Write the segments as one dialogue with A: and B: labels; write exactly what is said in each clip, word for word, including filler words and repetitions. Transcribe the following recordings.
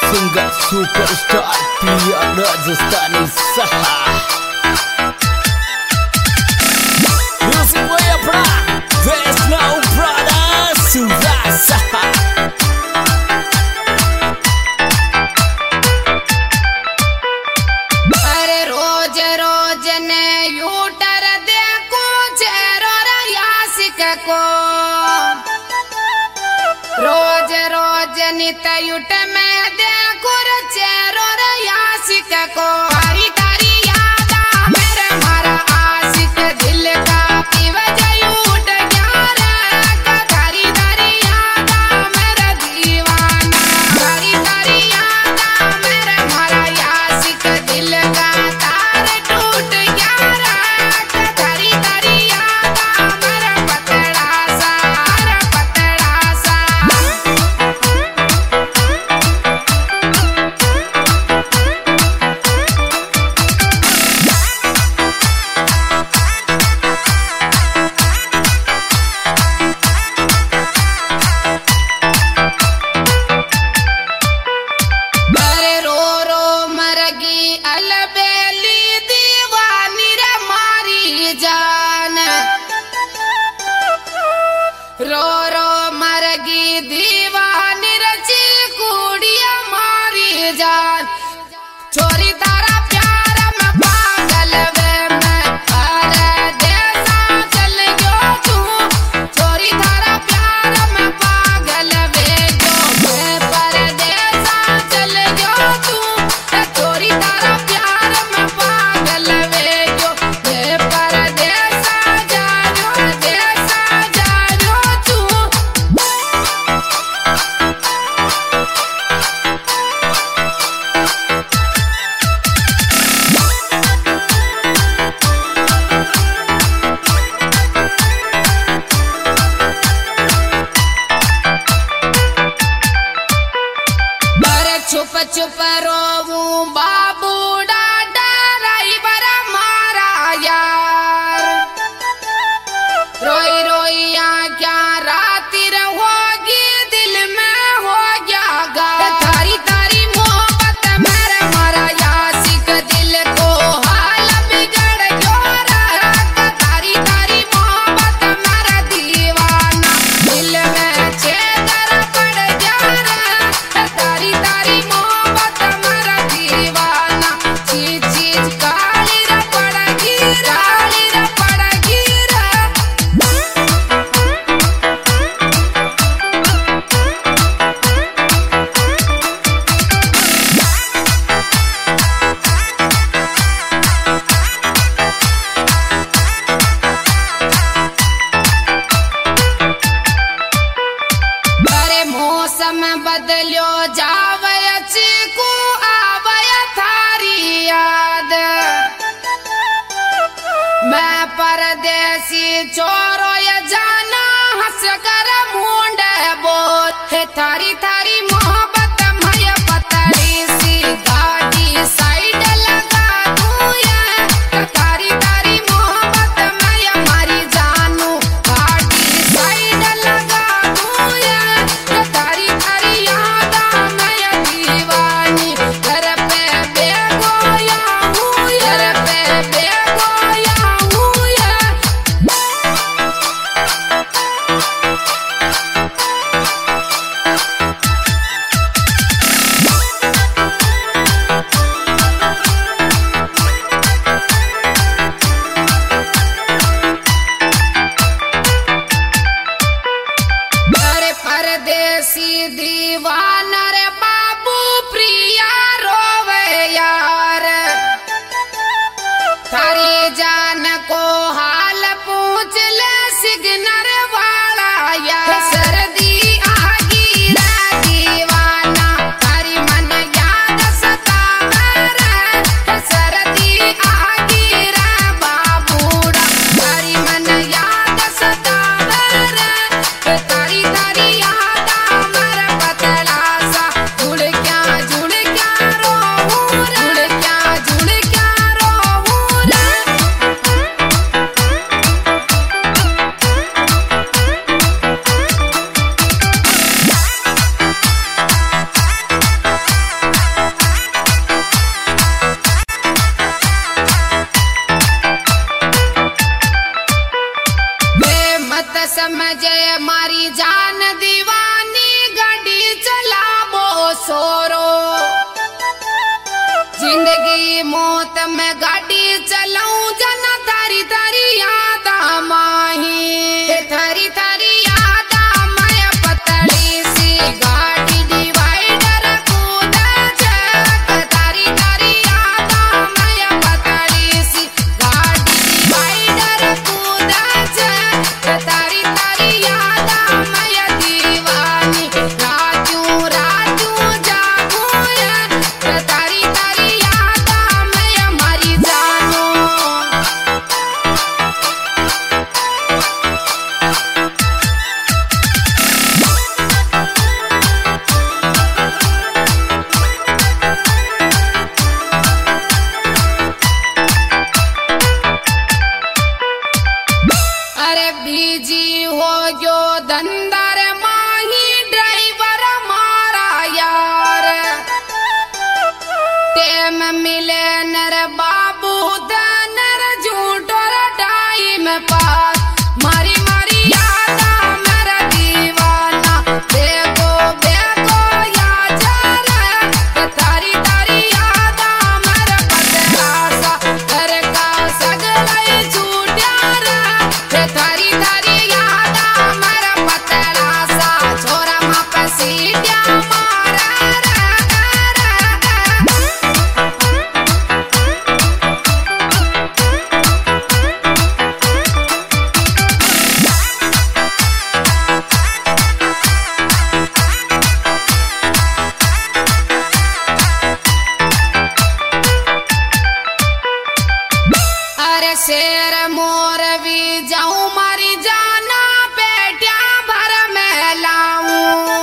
A: Singer superstar Pia Rajasthani Saha Music way up there's no brother Suraj Saha
B: अरे रोज रोज ने यूटर देखो चेहरो यासिक को रोज रोज नित युट में देखो चेहरो यासिक को तारी तारी याद आ मेरे मारा आशिक दिल का की वजह यूट ग्यारह तारी तारी याद आ मेरा दीवाना तारी तारी याद आ मेरे मारा यासिक दिल का तार टूट ग्यारह तारी तारी याद आ मेरा पतड़ा सा पतड़ा सा अरे रो रो मरगी अलबेली दीवानी रे मारी जान रो रो मरगी दीवानी रे कुड़िया मारी जान छोरी तारा प्यार में पागल वे मैं अरे देसा चल गयो तू छोरी तारा प्यार में पागल वे जो मैं परदेसा चल गयो तू छोरी तारा प्यार में पागल वे जो मैं परदेसा जानो देसा जानो तू अरे छुप छुप रोऊं बाबू डाडा ड्राइवर मारा यार रोई रोई क्या राती होगी दिल में हो गया गार तारी तारी मोहब्बत मेरे मारा यासिक दिल को हाल बिगड़ गयो रे तारी तारी मोहब्बत मेरा दीवाना दिल में छेदर पड़ गया रे तारी तारी मोहब्बत मेरा दीवाना चीज चीज काली रे पड़गी काली रे पड़गी रे अरे मौसम बदलो जावय चीकू आवय थारी याद मैं परदेसी चोरो ये जाना हंस कर मुंड बोल हे थारी थारी मोहब्बत मय पतली सी गाड़ी साइड लगा दूं ये तारी तारी मोहब्बत मय मारी जानू गाड़ी साइड लगा दूं ये तारी तारी याद आ मैं दीवानी घर पे बेगोया हूँ घर पे बेगोया हूँ ये सोरो जिंदगी मौत में गाड़ी चलाऊं जना तारी तारी याद माही थारी थारी याद मैं पतली सी गाड़ी डिवाइडर कूद चक तारी तारी याद मैं पतली सी गाड़ी डिवाइडर कूद चक तारी तारी याद मैं दीवानी राजू राजू जागू तारी तारी याद मैं मरी जानू। अरे बीजी हो जो धंधर माही ड्राइवर मारा यार टेम मिले नर बाबू नर झूठो टाइम पास मारी मारी याद मेरा दीवाना देखो देखो या जरा तारी तारी याद मेरा पतला सा घर का सगला झूठा रे तारी तारी याद मेरा पतला सा छोरा माँ पे सीटिया मारा रे अरे शेर मोर भी जाऊं मारी जाना पेटिया भर में लाऊं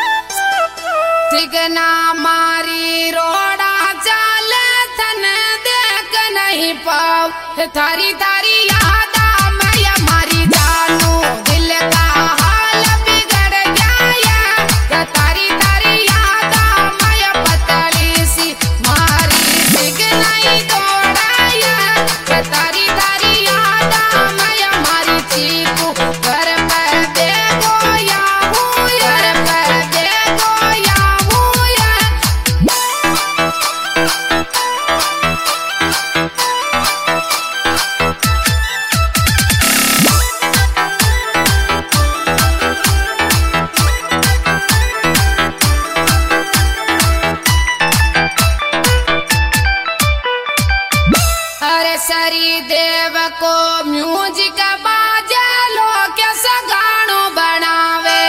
B: तिगना मारी रोड़ा चाल थन देख नहीं पाऊं थारी थारी याद मैं मारी जानू दिल का हाल बिगड़ गया तारी तारी याद मैं पतली सी मारी तिगना ही दौड़ाया तारी तारी याद मैं मारी चीकू घर पर देखो या हूँ घर पर देखो या हूँ अरे सरी देव को म्यूजिक बाजे लोग कैसा गानो बनावे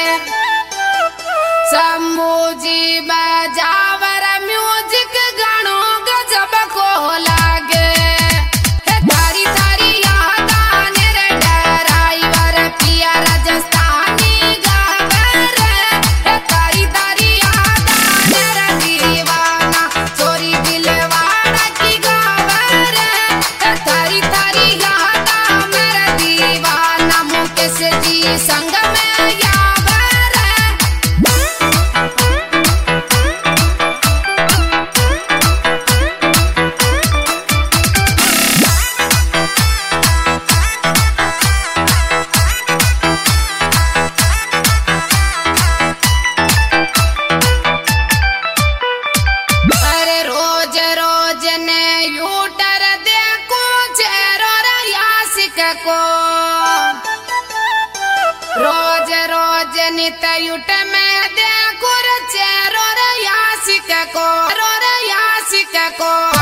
B: शंभू जी बजावर म्यूजिक गानो गजब को लागे तारी तारी याद रे ड्राइवर पिया राजस्थानी गावर तारी तारी याद रे दीवाना चोरी दिलवाड़ा की गावर तारी तारी याद मेरा दीवाना मुकेश जी संग में यावर अरे रोज रोज ने यूटर देखो चेरो यासिक को रोज रोज नित युट में देखो चेरो यासिक को रो यासिक को